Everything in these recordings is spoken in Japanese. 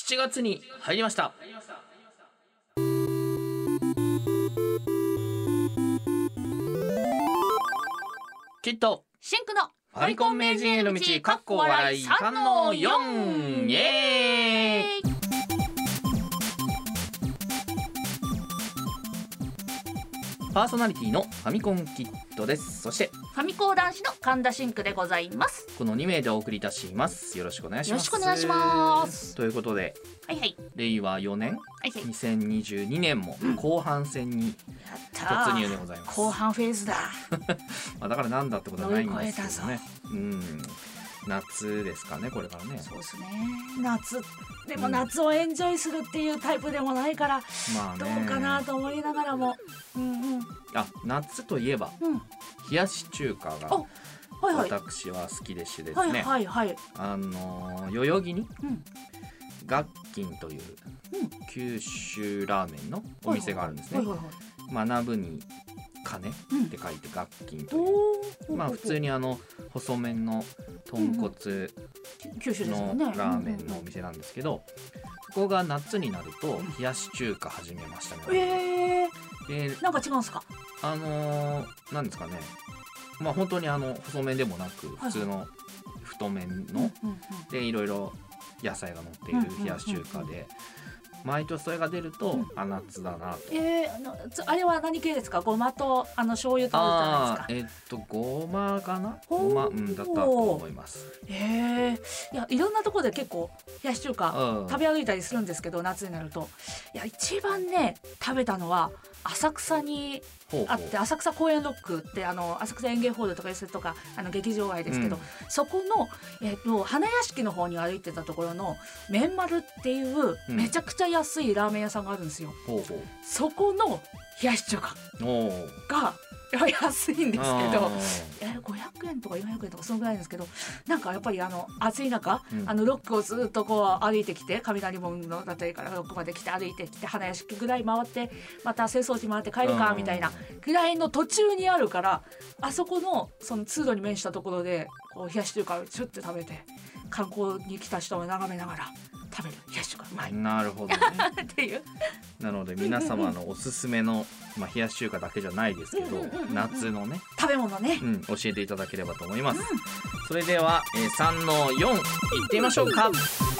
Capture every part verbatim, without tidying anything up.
しちがつに入りました。きっとシンクのファミコン名人への道かっこ笑いさんのよん、イエーイ。パーソナリティのファミコンキットです。そしてファミコー男子の神田シンクでございます。 このにめいでお送りいたします。よろしくお願いします。 よろしくお願いします。 ということで、 はいはい、 れいわよねん、 はいはい、 にせんにじゅうにねんも後半戦に突入でございます。 後半フェーズだまあだからなんだってことはないんですけどね。うん、夏ですかね、これからね。 そうですね、夏でも夏をエンジョイするっていうタイプでもないから、 まあね、 どうかなと思いながらも、うんうん、 あ、夏といえば、うん、冷やし中華がはいはい、私は好きでしてですね、 はいはいはい、 あの代々木に、うん、ガッキンという、うん、九州ラーメンのお店があるんですね。学ぶに金って書いてガッキンという、うん、まあ普通にあの細麺の豚骨のラーメンのお店なんですけど、ここが夏になると冷やし中華始めましたね。 えー、 でなんか違うんですか？ あのー、なんですかね、まあ本当にあの細麺でもなく普通の太麺の、でいろいろ野菜が乗っている冷やし中華で、毎年それが出ると、うん、あ、夏だなと。えー、あれは何系ですか？ごまとあの醤油とじゃないですか？えっとごまかな？ごま、うん、だったと思います。 えー、いやいろんなところで結構冷やし中華食べ歩いたりするんですけど、夏になるといや一番ね食べたのは浅草にあって、浅草公園ロックってあの浅草園芸ホールとか エス とかあの劇場街ですけど、うん、そこの、えー、と花屋敷の方に歩いてたところの麺丸っていうめちゃくちゃ安いラーメン屋さんがあるんですよ。ほうほう、そこの冷やし中華が安いんですけど、えごひゃくえんとかよんひゃくえんとかそのぐらいですけど、なんかやっぱりあの暑い中、うん、あのロックをずっとこう歩いてきて、雷門のだったりからロックまで来て歩いてきて花屋敷ぐらい回ってまた浅草寺回って帰るかみたいなぐらいの途中にあるから、あそこのその通路に面したところでこう冷やし中華をちょっと食べて、観光に来た人を眺めながら食べる冷やし中華うまい。 なるほどねっていう。 なので皆様のおすすめの、まあ、冷やし中華だけじゃないですけど、夏のね食べ物ね、 うん、教えていただければと思います。うん、それでは、えー、さんのよんいってみましょうか。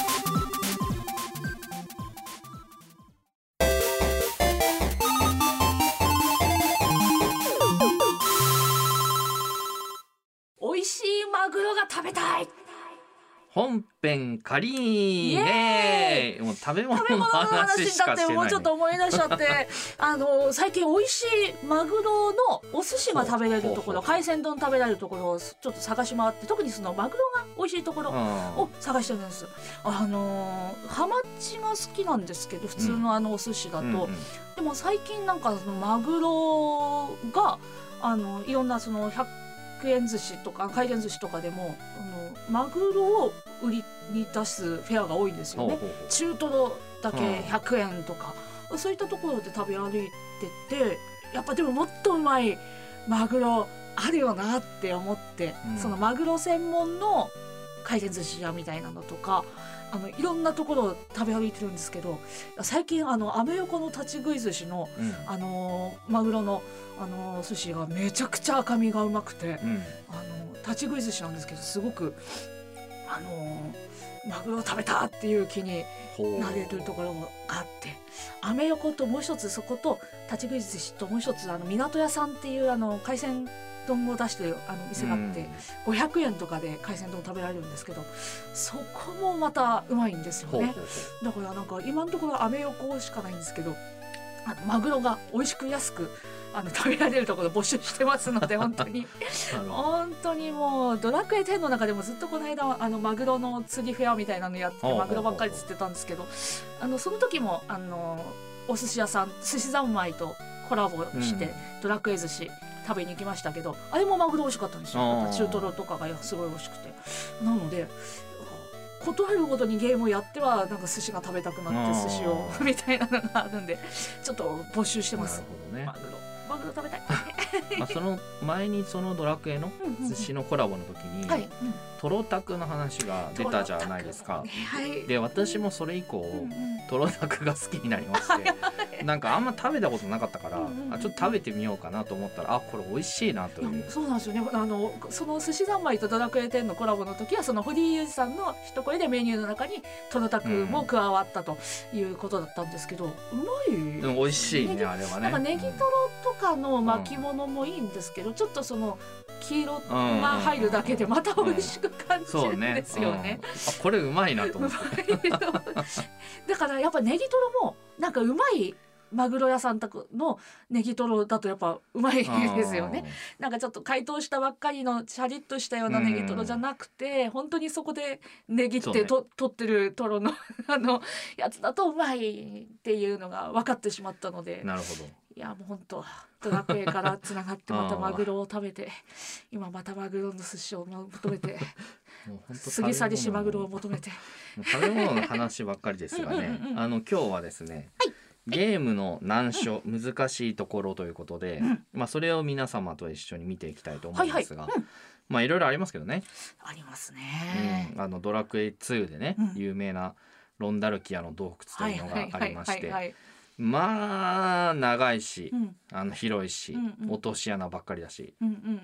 美味しいマグロが食べたい。 本編カリーね。もう食べ物の話しかしてない、ね、食べ物の話だってもうちょっと思い出しちゃってあの最近美味しいマグロのお寿司が食べれるところ、海鮮丼食べられるところをちょっと探し回って、特にそのマグロが美味しいところを探してるんです。あのハマチが好きなんですけど、普通のあのお寿司だと、うんうんうん、でも最近なんかそのマグロがあのいろんなそのひゃくえん寿司とか回転寿司とかでもあのマグロを売りに出すフェアが多いんですよね。ほうほうほう、中トロだけひゃくえんとか、うん、そういったところで食べ歩いてて、やっぱでももっとうまいマグロあるよなって思って、うん、そのマグロ専門の回転寿司屋みたいなのとかあのいろんなところを食べ歩いてるんですけど、最近あのアメ横の立ち食い寿司の、うん、あのマグロの、あの寿司がめちゃくちゃ赤身がうまくて、うん、あの立ち食い寿司なんですけど、すごくあのマグロを食べたっていう気になれるところがあって、アメ横ともう一つそこと立ち食い寿司ともう一つあの港屋さんっていうあの海鮮丼を出してるあの店があって、うん、ごひゃくえんとかで海鮮丼食べられるんですけど、そこもまたうまいんですよね。ほうほうほう、だからなんか今のところアメ横しかないんですけど、あのマグロが美味しく安くあの食べられるところ募集してますので本当に本当にもうドラクエテンの中でもずっとこの間あのマグロの釣りフェアみたいなのやってて、マグロばっかり釣ってたんですけど、あのその時もあのお寿司屋さん寿司三昧とコラボして、うん、ドラクエ寿司食べに行きましたけど、あれもマグロ美味しかったんですよ。やっぱ中トロとかがすごい美味しくて、なのでことあるごとにゲームをやってはなんか寿司が食べたくなって寿司をみたいなのがあるんで、ちょっと募集してます。 なるほどね。 マグロマグロ食べたいまあその前にそのドラクエの寿司のコラボの時に、はい、トロタクの話が出たじゃないですか。はい、で私もそれ以降、うんうん、トロタクが好きになりましてなんかあんま食べたことなかったから、うんうんうん、あちょっと食べてみようかなと思ったらあこれ美味しいなという。 そうなんですよね。あのその寿司三昧とドラクエテンのコラボの時はその堀井裕二さんの一声でメニューの中にトロタクも加わったということだったんですけど、うん、うまい。 でも美味しいねあれはね。 なんかネギトロとかの巻物もいいんですけど、うん、ちょっとその黄色が入るだけでまた美味しく感じるんですよね。うんうんねうん、 あこれうまいなと思って。 だからやっぱネギトロもなんかうまいマグロ屋さん宅のネギトロだとやっぱうまいですよね。なんかちょっと解凍したばっかりのシャリッとしたようなネギトロじゃなくて、本当にそこでネギってと、ね、取ってるトロのあのやつだとうまいっていうのが分かってしまったので。 なるほど。 いやもう本当ドラクエからつながってまたマグロを食べて今またマグロの寿司を求めて過ぎ去りしマグロを求めて食べ物の話ばっかりですがねうんうん、うん、あの今日はですね、はいゲームの難所、うん、難しいところということで、うん、まあそれを皆様と一緒に見ていきたいと思うんですが、はいはいうん、まあいろいろありますけどね。 ありますね。 うん、あのドラクエツーでね、うん、有名なロンダルキアの洞窟というのがありまして、まあ長いし、うん、あの広いし、うんうん、落とし穴ばっかりだし、うんうんうんうん、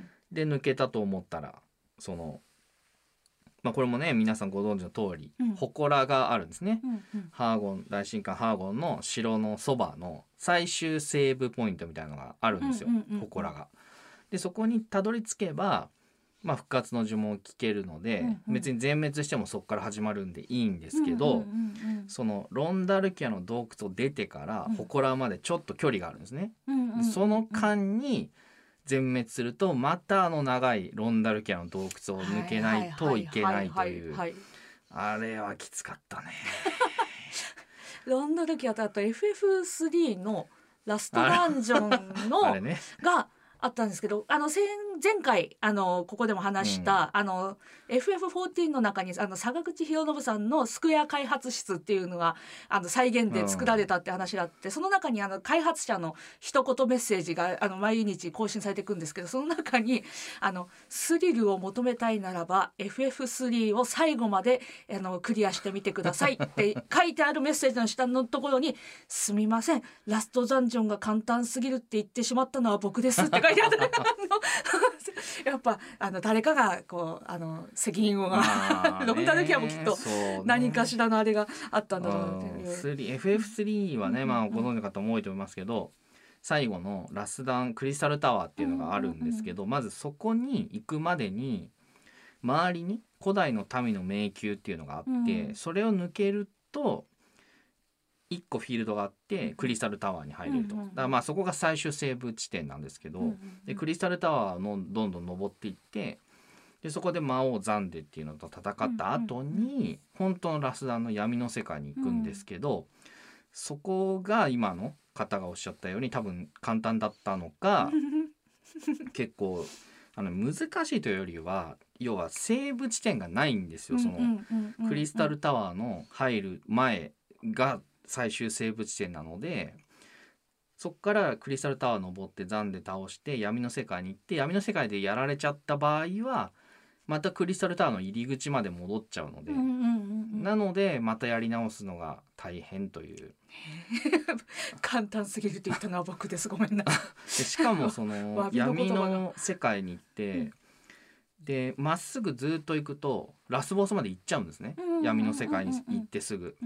で抜けたと思ったらその。まあ、これもね皆さんご存知の通り、うん、祠があるんですね、うんうん、ハーゴン大神官ハーゴンの城のそばの最終セーブポイントみたいなのがあるんですよ、うんうんうん、祠が。でそこにたどり着けば、まあ、復活の呪文を聞けるので、うんうん、別に全滅してもそこから始まるんでいいんですけど、うんうんうんうん、そのロンダルキアの洞窟を出てから祠までちょっと距離があるんですね、うんうんうんうん、その間に全滅するとまたあの長いロンダルキアの洞窟を抜けないといけないというあれはきつかったね。 ロンダルキアとあと エフエフスリー のラストダンジョンのあれ、ね、があったんですけどあの前回あのここでも話した、うん、あの エフエフフォーティーン の中にあの坂口博信さんのスクエア開発室っていうのがあの再現で作られたって話があって、うん、その中にあの開発者の一言メッセージがあの毎日更新されていくんですけど、その中にあのスリルを求めたいならば エフエフスリー を最後まであのクリアしてみてくださいって書いてあるメッセージの下のところにすみませんラストダンジョンが簡単すぎるって言ってしまったのは僕ですって書いてあるやっぱあの誰かがこうあの責任をロンダルキアもきっと何かしらのあれがあったんだろうなっていう。 エフエフスリー はね、まあ、ご存知の方も多いと思いますけど、最後のラスダンクリスタルタワーっていうのがあるんですけど、まずそこに行くまでに周りに古代の民の迷宮っていうのがあって、それを抜けるといっこフィールドがあってクリスタルタワーに入れると、だからまあそこが最終セーブ地点なんですけど、でクリスタルタワーのどんどん登っていって、でそこで魔王ザンデっていうのと戦った後に本当のラスダンの闇の世界に行くんですけど、そこが今の方がおっしゃったように多分簡単だったのか結構あの難しいというよりは要はセーブ地点がないんですよ。そのクリスタルタワーの入る前が最終セーブ地点なので、そこからクリスタルタワー登ってザンで倒して闇の世界に行って、闇の世界でやられちゃった場合はまたクリスタルタワーの入り口まで戻っちゃうので、なのでまたやり直すのが大変という簡単すぎるって言ったのは僕です、ごめんなしかもその闇の世界に行って、うん、でまっすぐずっと行くとラスボスまで行っちゃうんですね、闇の世界に行ってすぐ、うん、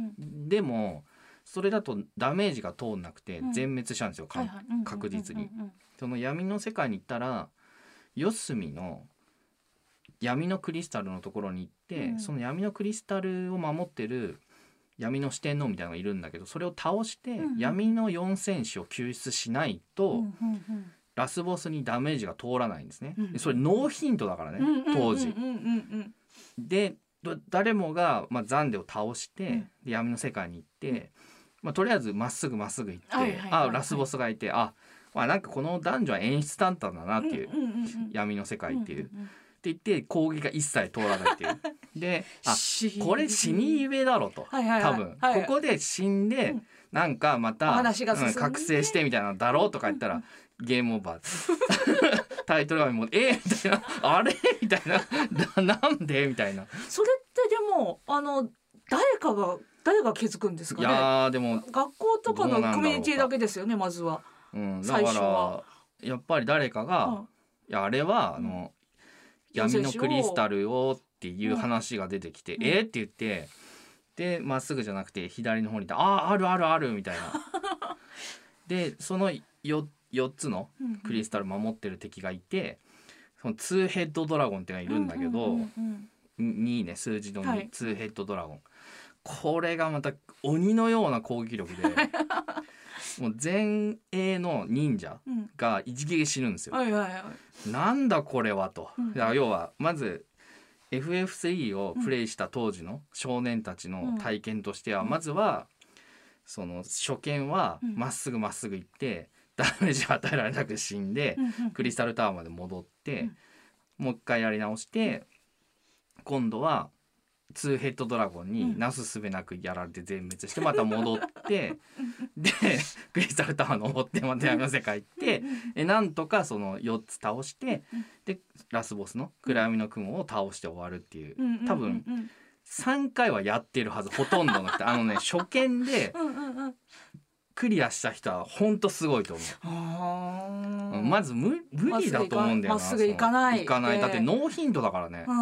でもそれだとダメージが通んなくて全滅しちゃうんですよ、うん、確実に。その闇の世界に行ったら四隅の闇のクリスタルのところに行って、うん、その闇のクリスタルを守ってる闇の四天王みたいなのがいるんだけど、それを倒して、うん、闇の四戦士を救出しないと、うんうんうん、ラスボスにダメージが通らないんですね、うん、それノーヒントだからね、うん、当時、うんうんうん、で誰もが、まあ、ザンデを倒して、うん、で闇の世界に行って、うんまあ、とりあえずまっすぐまっすぐ行って、はいはいはいはい、あラスボスがいて、あ、まあ、なんかこのダンジョンは演出だったんだなっていう、うんうんうんうん、闇の世界っていう、うんうんうん、って言って攻撃が一切通らないっていうであこれ死にゆえだろと、はいはいはい、多分、はいはい、ここで死んで、うん、 なんかまた、 話が進んで、 うん、覚醒してみたいなのだろうとか言ったらゲームオーバータイトル画面もえー、みたいなあれみたいなななんでみたいな。 それってでもあの誰かが誰が気づくんですかね。 いやーでも学校とかのコミュニティだけですよねまずは、 うん、だ最初かは。 らやっぱり誰かが、 うんいやあれはあの、闇のクリスタルをっていう話が出てきて、 うんえー、って言ってでまっすぐじゃなくて左の方にいてあーあるあるあるみたいなでその よ, よっつのクリスタル守ってる敵がいて、そのツーヘッドドラゴンっていうのがいるんだけど、 うんうんうんにね数字のに、 はい、 ツーヘッドドラゴン、これがまた鬼のような攻撃力でもう前衛の忍者が一撃で死ぬんですよ、 はいはいはい、 なんだこれはと、 うん、 だから要はまず エフエフスリー をプレイした当時の少年たちの体験としては、 うん、 まずはその初見はまっすぐまっすぐ行ってダメージを与えられなく死んで、 うん、 クリスタルタワーまで戻って、 うん、 もう一回やり直して今度はツーヘッドドラゴンになすすべなくやられて全滅してまた戻ってでクリスタルタワー登ってまた闇の世界行ってえなんとかそのよっつ倒してでラスボスの暗闇の雲を倒して終わるっていう多分さんかいはやってるはずほとんどの人あのね初見でクリアした人はほんとすごいと思う。まず 無, 無理だと思うんだよな。 まっすぐ行かない行かないだってノーヒントだからね。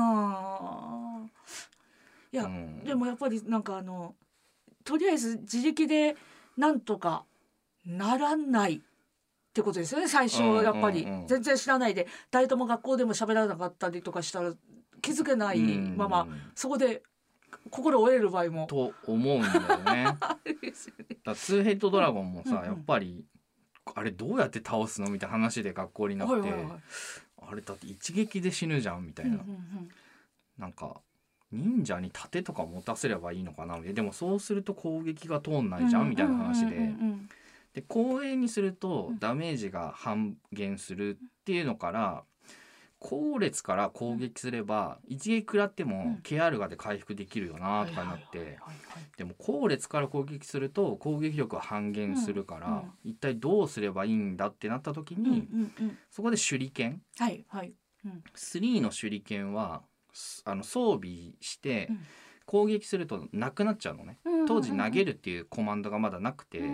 いや、うん、でもやっぱりなんかあのとりあえず自力でなんとかならないってことですよね最初やっぱり、うんうんうん、全然知らないで誰とも学校でも喋らなかったりとかしたら気づけないまま、うんうん、そこで心折れる場合もと思うんだよね。だツーヘッドドラゴンもさ、うんうん、やっぱりあれどうやって倒すのみたいな話で学校になって、はいはいはい、あれだって一撃で死ぬじゃんみたいな、うんうんうん、なんか忍者に盾とか持たせればいいのかなでもそうすると攻撃が通んないじゃんみたいな話で、で後衛にするとダメージが半減するっていうのから後列から攻撃すれば一撃食らっても ケーアール がで回復できるよなとかになって、でも後列から攻撃すると攻撃力は半減するから一体どうすればいいんだってなった時にそこで手裏剣、 はいはいうん、 スリーの手裏剣はあの装備して攻撃するとなくなっちゃうのね、うん、当時投げるっていうコマンドがまだなくて、うん、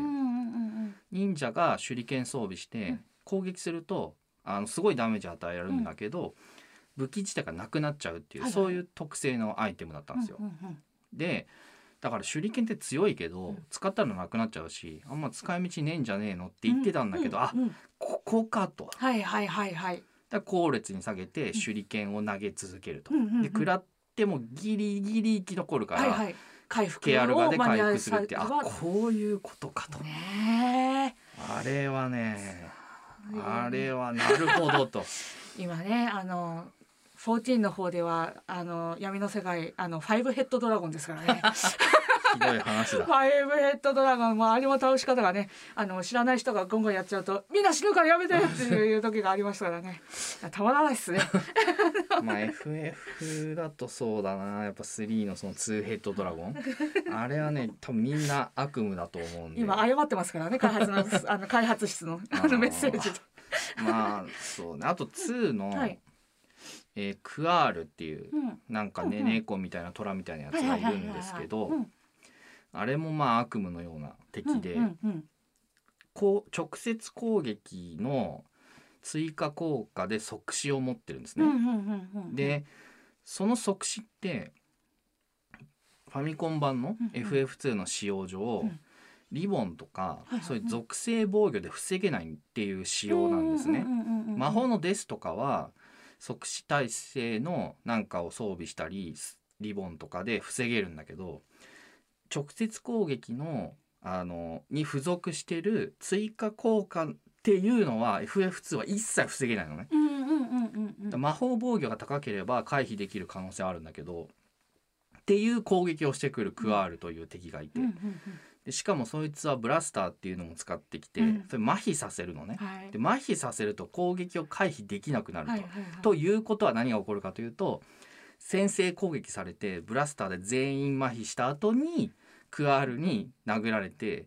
忍者が手裏剣装備して攻撃するとあのすごいダメージ与えられるんだけど、うん、武器自体がなくなっちゃうっていう、はいはい、そういう特性のアイテムだったんですよ、うんうんうん、でだから手裏剣って強いけど、うん、使ったらなくなっちゃうしあんま使い道ねえんじゃねえのって言ってたんだけど、うんうんうん、あここかと、 はいはいはいはいだ後列に下げて手裏剣を投げ続けると、うんうんうん、で食らってもギリギリ生き残るから、はいはい、 回復をケーアール がで回復するってあこういうことかと、ね、あれはねあれはなるほどと今ねあのじゅうよんの方ではあの闇の世界あのファイブヘッドドラゴンですからねひどい話だ。 ファイブヘッドドラゴンもあれも倒し方がねあの知らない人がゴンゴンやっちゃうとみんな死ぬからやめてっていう時がありましたからねたまらないっすねまあ エフエフ だとそうだなやっぱスリーのそのツーヘッドドラゴンあれはね多分みんな悪夢だと思うんで今謝ってますからね開発のあの開発室のあのメッセージでまあそうねあとツーの、はいえー、クアールっていう、うん、なんかね、うんうん、猫みたいな虎みたいなやつがいるんですけどあれもまあ悪夢のような敵で、うんうんうん、こう直接攻撃の追加効果で即死を持ってるんですね、うんうんうんうん、でその即死ってファミコン版の エフエフツー の使用上、うんうん、リボンとか、うんうん、そういう属性防御で防げないっていう仕様なんですね、うんうんうんうん、魔法のデスとかは即死耐性のなんかを装備したりリボンとかで防げるんだけど直接攻撃のあのに付属してる追加効果っていうのは エフエフツー は一切防げないのね、うんうんうんうん、魔法防御が高ければ回避できる可能性はあるんだけどっていう攻撃をしてくるクアールという敵がいて、うんうんうん、でしかもそいつはブラスターっていうのも使ってきて、うん、それ麻痺させるのね、はい、で麻痺させると攻撃を回避できなくなると、はいはいはい、ということは何が起こるかというと先制攻撃されてブラスターで全員麻痺した後にクアールに殴られて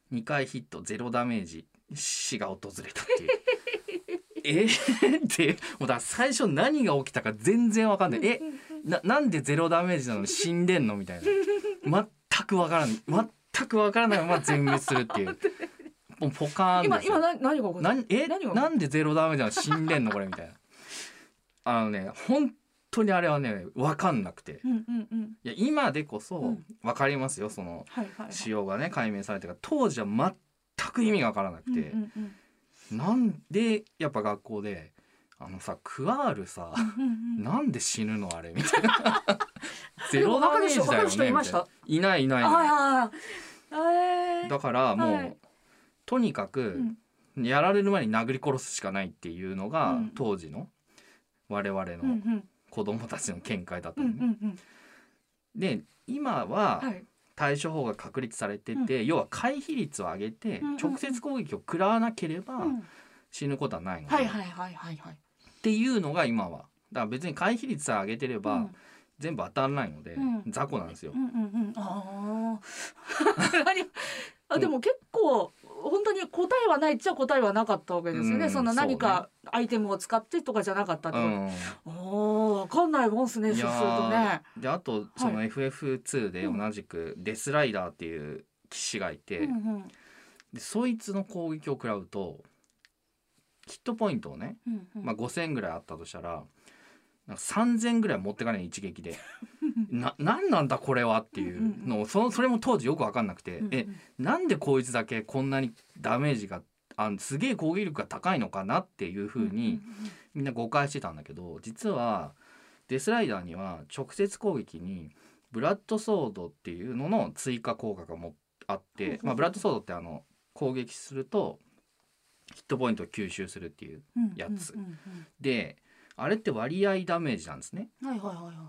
にかいヒットゼロダメージ死が訪れたっていうえー、ってもうだから最初何が起きたか全然わかんないえな, なんでゼロダメージなのに死んでんのみたいな全くわからない全くわからないまま全滅するっていうもうポカーン今ですよ。 今何何が起こったなえ何がなんでゼロダメージなの死んでんのこれみたいなあのね本当にあれはねわかんなくて、 うんうんうん、 いや今でこうそんわかりますよそのはいはいはい仕様がね解明されてから当時は全く意味がわからなくて、 うんうんうん、 なんでやっぱ学校であのさクワールさ、 うんうんうん、 なんで死ぬのあれみたいなゼロダメージだよねわかる人いました？ いないいないいないああ、えー、 だからもう、 はい、 とにかく、うん、やられる前に殴り殺すしかないっていうのが、うん、当時の我々の子供たちの見解だったのね、うんうんうん、で今は対処法が確立されてて、はい、要は回避率を上げて、うん、直接攻撃を食らわなければ死ぬことはないので、 はいはいはいはいはい、 っていうのが今はだから別に回避率さえ上げてれば、うん、全部当たらないので、うん、雑魚なんですよ、 うんうんうん、ああでも結構本当に答えはないっちゃ答えはなかったわけですよね、うん、その何かアイテムを使ってとかじゃなかったってこと、うん、おー分かんないもんですね。そうするとね。 であとその エフエフツー で同じくデスライダーっていう騎士がいて、うんうん、でそいつの攻撃を食らうとヒットポイントをね、うんうんまあ、ごせんぐらいあったとしたらなんかさんぜんぐらい持ってかない一撃でな何なんだこれはっていうのを そ, それも当時よく分かんなくて、うんうん、えなんでこいつだけこんなにダメージがあすげえ攻撃力が高いのかなっていう風にみんな誤解してたんだけど、実はデスライダーには直接攻撃にブラッドソードっていうのの追加効果がもあって、まあ、ブラッドソードってあの攻撃するとヒットポイントを吸収するっていうやつ、うんうんうんうん、であれって割合ダメージなんですね、 はいはいはいはい、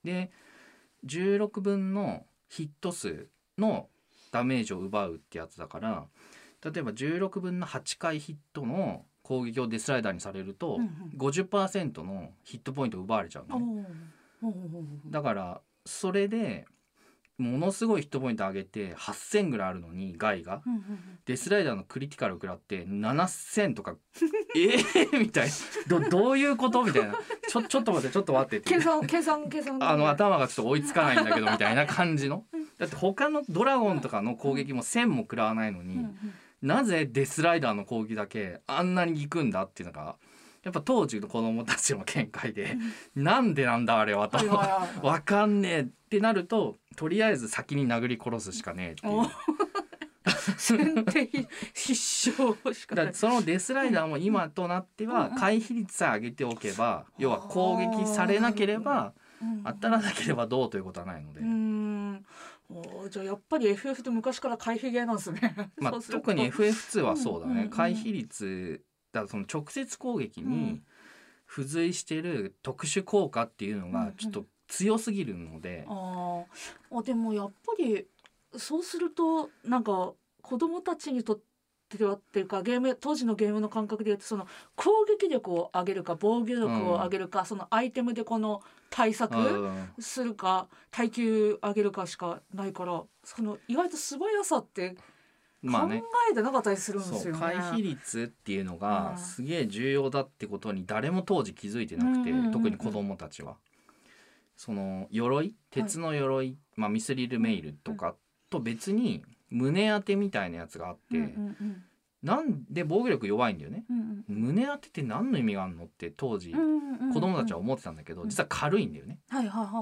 でじゅうろくぶんのヒット数のダメージを奪うってやつだから例えばじゅうろくぶんのはちかいヒットの攻撃をデスライダーにされると、うんうん、ごじゅっパーセント のヒットポイントを奪われちゃうのね。だからそれでものすごいヒットポイント上げてはっせんぐらいあるのにガイが、うんうんうん、デスライダーのクリティカルを食らってななせんとかえーみたいな ど, どういうことみたいなちょちょっと待ってちょっと待ってって計算計算計算あの頭がちょっと追いつかないんだけどみたいな感じのだって他のドラゴンとかの攻撃もせんも食らわないのに、うんうん、なぜデスライダーの攻撃だけあんなに効くんだっていうのがやっぱ当時の子供たちの見解で、うん、なんでなんだあれはとわかんねえってなるととりあえず先に殴り殺すしかねえっていう先手必勝しかない。 だそのデスライダーも今となっては回避率さえ上げておけば、うん、要は攻撃されなければ、うん、当たらなければどうということはないので、 うんおじゃあやっぱり エフエフ って昔から回避ゲーなんですね、 まあ、特に エフエフツー はそうだね、うんうんうん、回避率だからその直接攻撃に付随している特殊効果っていうのがちょっと強すぎるので、 うんうん、あでもやっぱりそうするとなんか子どもたちにとってはっていうかゲーム当時のゲームの感覚でいうとその攻撃力を上げるか防御力を上げるか、うん、そのアイテムでこの対策するか、うん、耐久上げるかしかないからその意外と素早さって考えてなかったりするんですよね。 まあね、そう回避率っていうのがすげえ重要だってことに誰も当時気づいてなくて、うんうんうんうん、特に子どもたちはその鎧鉄の鎧、はい、まあ、ミスリルメイルとかと別に胸当てみたいなやつがあって、うんうんうん、なんで防御力弱いんだよね、うんうん、胸当てって何の意味があるのって当時、うんうんうん、子供たちは思ってたんだけど、実は軽いんだよね、うん、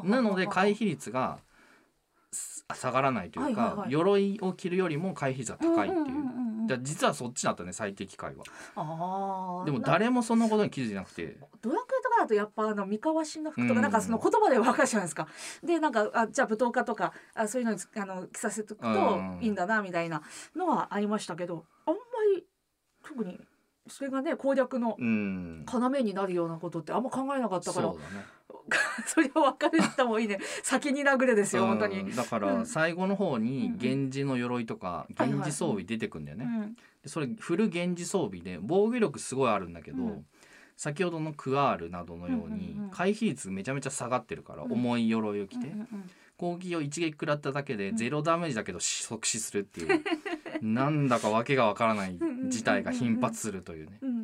なので回避率が下がらないというか、はいはいはい、鎧を着るよりも回避率が高いっていう、うんうんうんうん、実はそっちだったね最適解は。あでも誰もそのことに気づいてなくて、 ドラクエとかだとやっぱあの三河新の服とかなんかその言葉で分かるじゃないですか。でなんかあじゃあ舞踏家とかあそういうのにあの着させておくといいんだなみたいなのはありましたけど、あんまり特にそれがね攻略の要になるようなことってあんま考えなかったから、そうだねそれを分かる人もいいね先に殴れですよ本当に。 だから最後の方に源氏の鎧とか源氏装備出てくんだよね、はいはい、でそれフル源氏装備で防御力すごいあるんだけど、うん、先ほどのクワールなどのように回避率めちゃめちゃ下がってるから、うん、重い鎧を着て、うんうんうん、攻撃を一撃食らっただけでゼロダメージだけど即死するっていうなんだかわけがわからない事態が頻発するというね。 うんうんうん、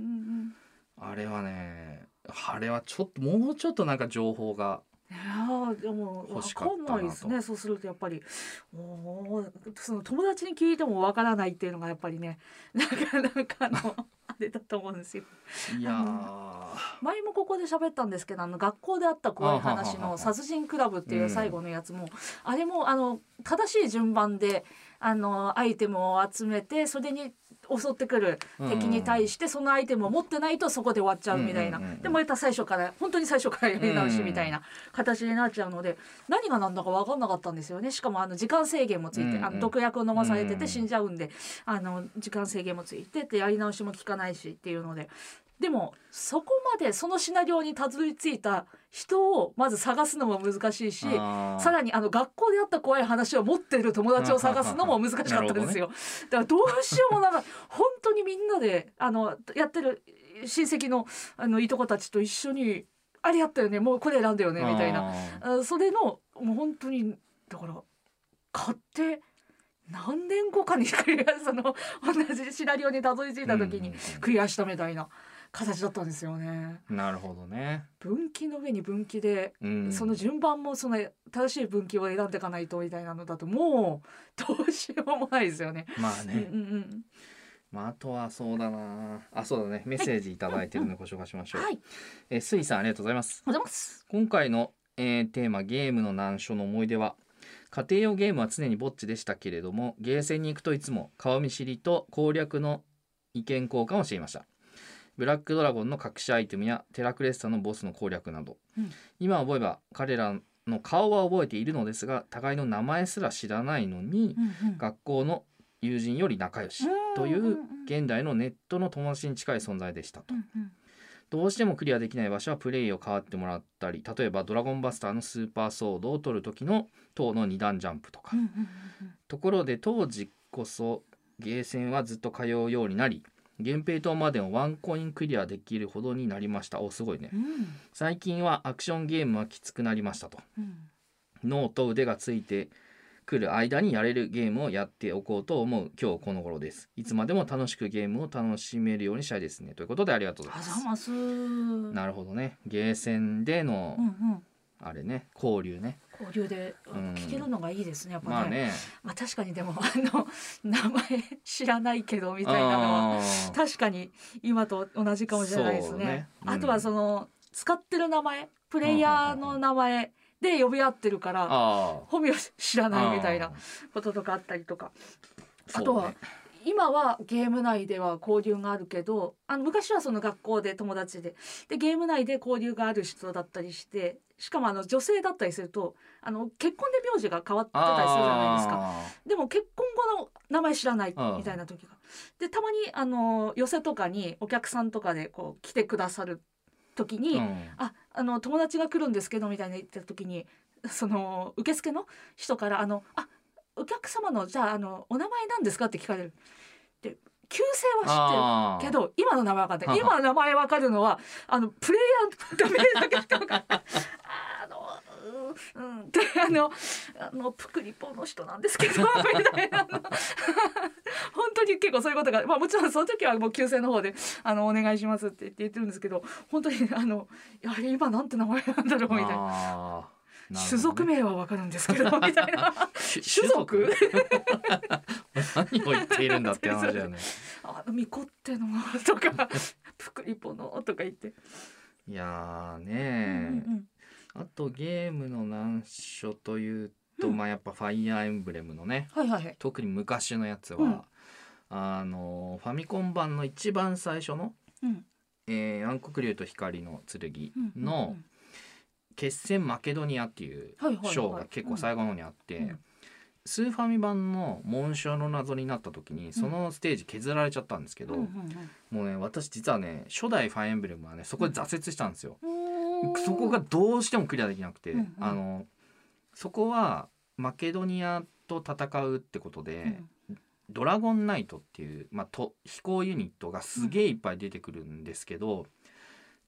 あれはね、あれはちょっともうちょっとなんか情報がいやでも分かんないですね。そうするとやっぱりおその友達に聞いても分からないっていうのがやっぱりねなかなかのあれだと思うんですよ。 いや前もここで喋ったんですけど、あの学校であった怖い話の殺人クラブっていう最後のやつも、うん、あれもあの正しい順番であのアイテムを集めてそれに襲ってくる敵に対してそのアイテムを持ってないとそこで終わっちゃうみたいな、うんうんうん、でもまた最初から本当に最初からやり直しみたいな形になっちゃうので、何が何だか分かんなかったんですよね。しかもあの時間制限もついて、うんうん、あの毒薬を飲まされてて死んじゃうんで、あの時間制限もついててやり直しも効かないしっていうので、でもそこまでそのシナリオにたどり着いた人をまず探すのも難しいし、さらにあの学校であった怖い話を持っている友達を探すのも難しかったですよ、ね、だからどうしようもなか本当にみんなであのやってる親戚のあのいとこたちと一緒にあれやったよね、もうこれ選んだよねみたいな、あそれのもう本当にだから買って何年後かにクリアその同じシナリオにたどり着いた時にクリアしたみたいな形だったんですよね。 なるほどね。 分岐の上に分岐で、うん、その順番もその正しい分岐を選んでいかないとみたいなのだともうどうしようもないですよね。 まあね、 うんうんうん、 まあ、あとはそうだなあ、そうだね、メッセージいただいてるのでご紹介しましょう。 はい、 えー、スイさんありがとうございます。 ありがとうございます。 今回の、えー、テーマゲームの難所の思い出は、家庭用ゲームは常にぼっちでしたけれども、ゲーセンに行くといつも顔見知りと攻略の意見交換をしていました。ブラックドラゴンの隠しアイテムやテラクレッサのボスの攻略など、うん、今覚えば彼らの顔は覚えているのですが、互いの名前すら知らないのに、うんうん、学校の友人より仲良しという現代のネットの友達に近い存在でしたと、うんうん、どうしてもクリアできない場所はプレイを変わってもらったり、例えばドラゴンバスターのスーパーソードを取る時の塔のに段ジャンプとか、うんうんうん、ところで当時こそゲーセンはずっと通うようになり、源平島までをワンコインクリアできるほどになりました。おすごいね、うん、最近はアクションゲームはきつくなりましたと、うん、脳と腕がついてくる間にやれるゲームをやっておこうと思う今日この頃です。いつまでも楽しくゲームを楽しめるようにしたいですね、ということでありがとうございます。なるほどね、ゲーセンでの、うんうん、あれね、交流ね、 交流で聞けるのがいいですね、やっぱね。 まあね、 まあ、確かにでもあの名前知らないけどみたいなのは確かに今と同じかもしれないです ね, ね、うん、あとはその使ってる名前、プレイヤーの名前で呼び合ってるから本名知らないみたいなこととかあったりとか、 あ, あとは今はゲーム内では交流があるけど、あの昔はその学校で友達ででゲーム内で交流がある人だったりして、しかもあの女性だったりするとあの結婚で名字が変わってたりするじゃないですか。でも結婚後の名前知らないみたいな時がで、たまにあの寄席とかにお客さんとかでこう来てくださる時に、うん、ああの友達が来るんですけどみたいな言ってた時に、その受付の人からあのあお客様のじゃあ、あのお名前なんですかって聞かれる。で旧姓は知ってるけど今の名前分かんない。今の名前分かるのはあのプレイヤーの名前だけしか分かんないあのうん、うん、であのあのプクリポの人なんですけどみたいな本当に結構そういうことが、まあ、もちろんその時はもう旧姓の方であのお願いしますって言ってるんですけど、本当にあのやはり今なんて名前なんだろうみたいな。種族名はわかるんですけどみたいな種族何を言っているんだって話だよねあのミコってのとかプクリポのとか言って、 いやーねー、うんうん、あとゲームの難所というと、うん、まあやっぱファイアーエンブレムのね、はいはいはい、特に昔のやつは、うん、あのファミコン版の一番最初の、うんえー、暗黒竜と光の剣の、うんうんうん決戦マケドニアっていう章が結構最後の方にあって、はいはいはい、スーファミ版の紋章の謎になった時にそのステージ削られちゃったんですけど、うんうんうん、もうね私実はね初代ファイアーエンブレムはねそこで挫折したんですよ、うん、そこがどうしてもクリアできなくて、うんうん、あのそこはマケドニアと戦うってことで、うん、ドラゴンナイトっていう、まあ、と飛行ユニットがすげえいっぱい出てくるんですけど、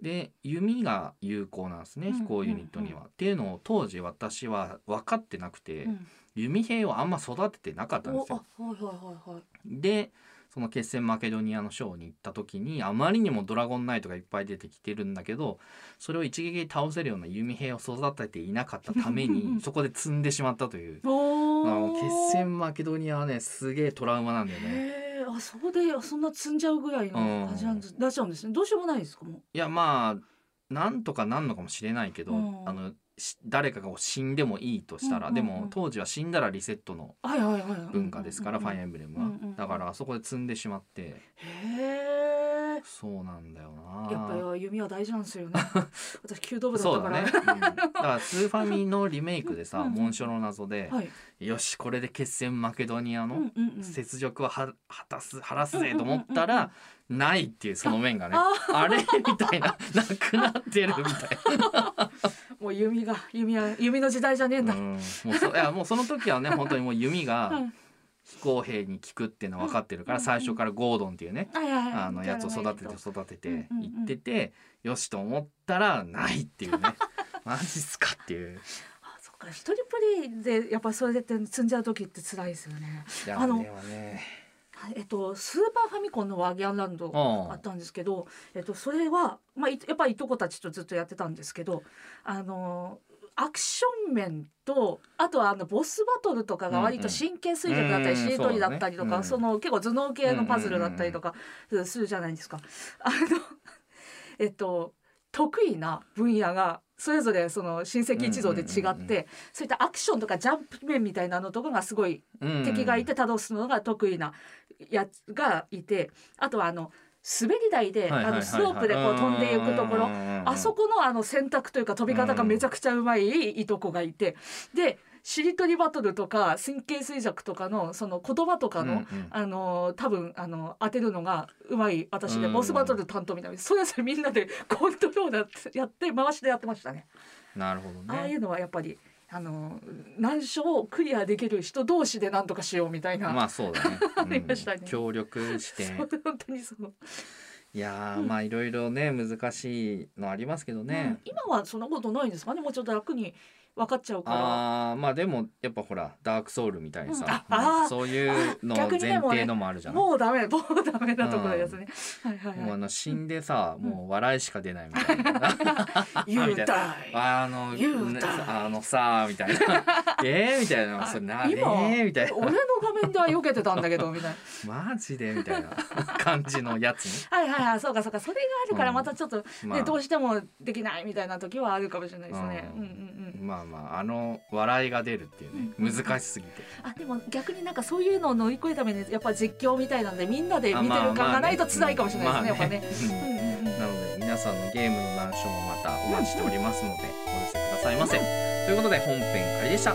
で弓が有効なんですね、 うん飛行ユニットには、っていうのを当時私は分かってなくて、 うん弓兵をあんま育ててなかったんですよ。 おあはいはいはいはい。 でその決戦マケドニアのショーに行った時にあまりにもドラゴンナイトがいっぱい出てきてるんだけど、それを一撃で倒せるような弓兵を育てていなかったためにそこで積んでしまったという。 おあの決戦マケドニアはねすげえトラウマなんだよね。 へえ、あそこでそんな積んじゃうぐらいの感じなんです、出しちゃうんですね。どうしようもないですかもう。 いやまあなんとかなんのかもしれないけど、 うんあのし誰かが死んでもいいとしたら、 うんうんうんでも当時は死んだらリセットのはいはいはい。 文化ですから、ファイアエンブレムは、 うんうんうんだからあそこで積んでしまって、 へえ。 そうなんだよな。 やっぱり弓は大事なんですよね。私弓道部だったから。 そうだね、うん、だからスーファミのリメイクでさうんうん紋章の謎で、 はい。 よしこれで決戦マケドニアのうんうんうん。 雪辱をは果たす晴らすぜと思ったらないっていうその面がね、 ああれみたいななくなってるみたいな。 もう弓が弓は弓の時代じゃねえんだ。 うん、もうそいやもうその時はね本当にもう弓がうん飛行兵に効くっていうのは分かってるから、最初からゴードンっていうね、 はいはいはい。 あのやつを育てて育ててうんうんうんいってて、よしと思ったらないっていうねマジっすかっていう。 あ、そっか、一人プレイでやっぱそれで積んじゃう時って辛いですよね。 いやあのではね、 はい、えっとスーパーファミコンのワギャンランドうんあったんですけど、えっとそれはまあいやっぱりいとこたちとずっとやってたんですけど、あのアクション面とあとはあのボスバトルとかが割と神経衰弱だったり、 うんうんしりとりだったりとか、 うんその結構頭脳系のパズルだったりとかするじゃないですか。あのえっと得意な分野がそれぞれその親戚一同で違って、 うんうんうんうんそういったアクションとかジャンプ面みたいなのとかがすごいうん敵がいて倒すのが得意なやつがいて、あとはあの滑り台であのスロープでこう飛んでいくところ、あそこのあの選択というか飛び方がめちゃくちゃうまいいとこがいて、でしりとりバトルとか神経衰弱とかのその言葉とかの、 うんうんあの多分あの当てるのがうまい私で、 うんボスバトル担当みたいな、それぞれみんなでコントローラーやって回しでやってましたね。 なるほどね。 ああいうのはやっぱりあの難所をクリアできる人同士で何とかしようみたいな、 まあそうだね、 ありましたねうん協力してそう本当にそう、 いやー、 うんまあいろいろね難しいのありますけどね、 うん今はそんなことないんですかね。もうちょっと楽に分かっちゃうから。 あーまあでもやっぱほらダークソウルみたいにさ、 うんああーそういうの逆にね前提のもあるじゃん、 もうダメもうダメなところですね、はいはいもうあはの死んでさ、 うんもう笑いしか出ないみたいない言うたいあの言うねたいあのさみたいなえーみたいなそれなえ今ーみたいな俺の画面では避けてたんだけどみたいなマジでみたいな感じのやつねはいはいはい、そうかそうか、それがあるからまたちょっと、ねまあどうしてもできないみたいな時はあるかもしれないですね。 ううんんうんうん。 まあまああの笑いが出るっていうね難しすぎてあ、でも逆になんかそういうのを乗り越えるためにやっぱ実況みたいなのでみんなで見てる感がないと辛いかもしれないですね、やっぱね。 うんうんうんうん。 なので皆さんのゲームの難所もまたお待ちしておりますのでお寄せくださいませ、ということで本編仮でした。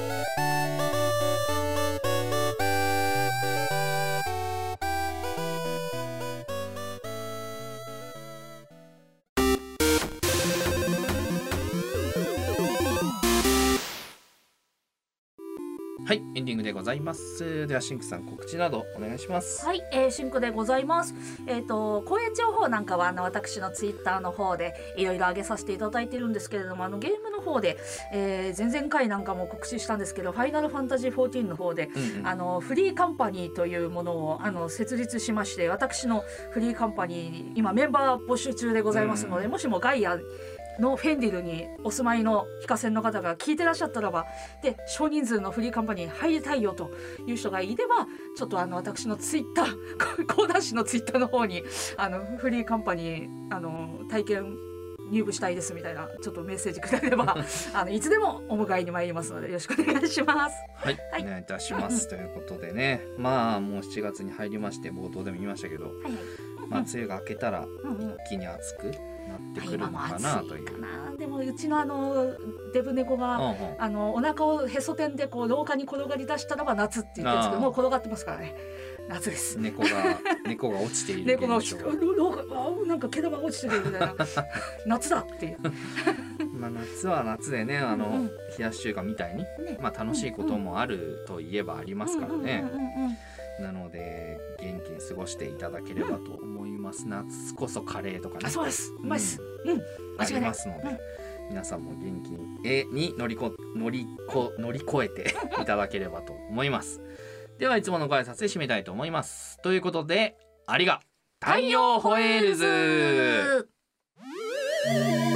はい、エンディングでございます。ではシンクさん告知などお願いします。 はい、えー、シンクでございます。えっ、と公演情報なんかはあの私のツイッターの方でいろいろ上げさせていただいてるんですけれども、あのゲームの方で、えー、前々回なんかも告知したんですけど、ファイナルファンタジーフォーティーンの方で、 うんうん、 あのフリーカンパニーというものをあの設立しまして、私のフリーカンパニーに今メンバー募集中でございますので、 うんもしもガイアのフェンディルにお住まいの非課線の方が聞いてらっしゃったらば、で少人数のフリーカンパニーに入りたいよという人がいれば、ちょっとあの私のツイッター講談師のツイッターの方にあのフリーカンパニーあの体験入部したいですみたいなちょっとメッセージくれればあのいつでもお迎えに参りますのでよろしくお願いします。 はい、 はいお願いいたします。ということでね、まあもうしちがつに入りまして冒頭でも言いましたけど、 はいはい、 まあ梅雨が明けたらうんうん一気に暑くなってくる今ものか暑ないという。 かな。でもうちのあのデブ猫が、 うんうんあのお腹をへそ天でこう廊下に転がり出したのが夏って言ってるんですけど、 あーもう転がってますからね。夏です。 猫が猫が落ちている猫が落ちて現象る、廊下あなんか毛玉が落ちてるみたいな夏だっていう。 まあ夏は夏でね、あの、 うんうん冷やし中華みたいに、 ねまあ楽しいこともあるといえばありますからね。 うんうんうんうんうんなので元気に過ごしていただければと思いまます。夏こそカレーとかね。 あ、そうです。うまいです。うん、 ありますので、うん、皆さんも元気に絵に乗りこ乗りこ乗り越えていただければと思います。ではいつものご挨拶で締めたいと思います。ということで、ありが太陽ホエールズ。